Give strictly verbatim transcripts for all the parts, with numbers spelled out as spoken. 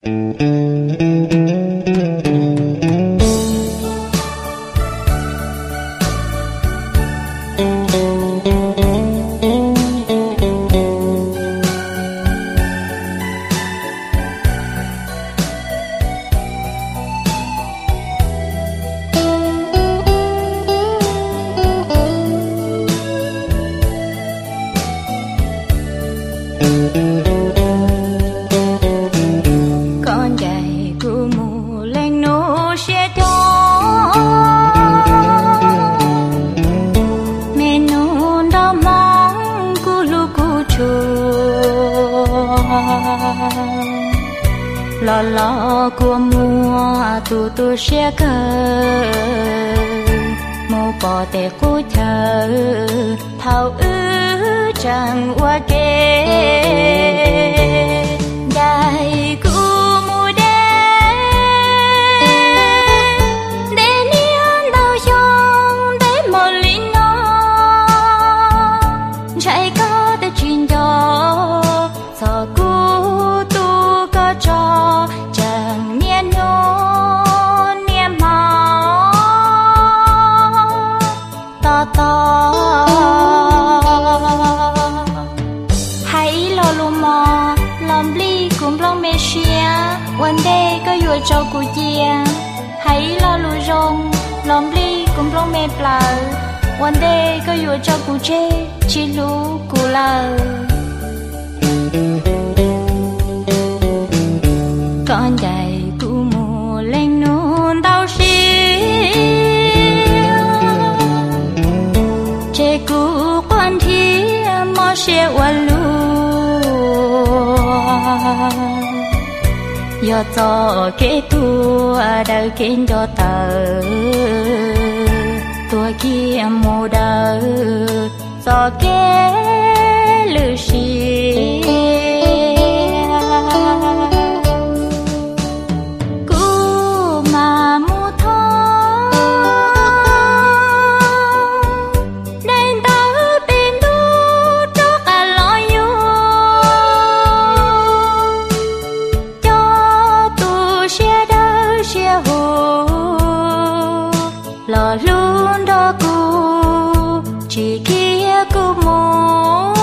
Con dạy cu mù lên nô xe to mẹ nôn đó mong cu lu cu chua lo lo của mua tu tu xe cờ mô bỏ tê cu thơ thao ư chẳng qua kê đại cu mù đê đê niên đau trong đê một lý nó chạy có tới chuyện đó giờ cu tu có cho chẳng niên nhô niên màu to to hãy lo lu mò làm ly cùng long mê xia one day có vừa trâu cụ chia hãy lo lu rong làm ly cùng long mê plờ one day có vừa trâu cụ chê chỉ lu cụ lờ con dạy cụ mù lên nôn đau xíu chê cụ quan thi mò xe quan lu yo cho cái tua đời kiến cho tờ tua kia mù đời cho cái lư xì cu mà mù thong nên tớ tin đu cho cả lo yêu cho tu xe đỡ xe hồ lo luôn đó cu chỉ kia cu mù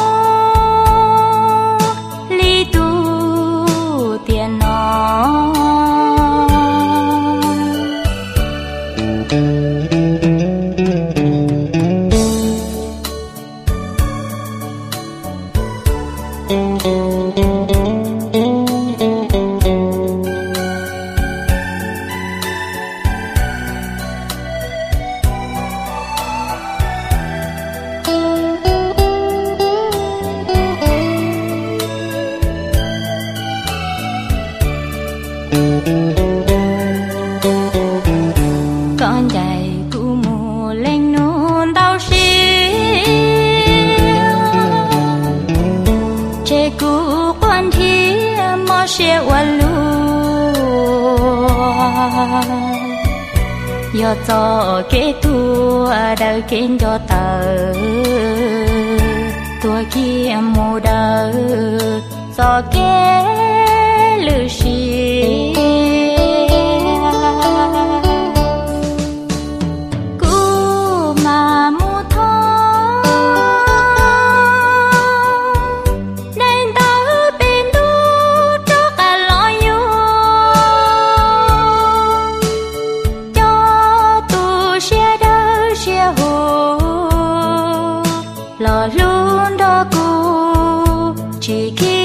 li tu tiền nó con dạy cụ mù lên nôn đau xíu chê cụ quan thi mò xe quan lu yo cho cái tua đời kiến cho tờ tua kia mù đời cho cái lư xì cu mà mù thong nên tớ tin đu cho cả lo yêu cho tu xe đỡ xe hồ lo luôn đó cu chỉ khi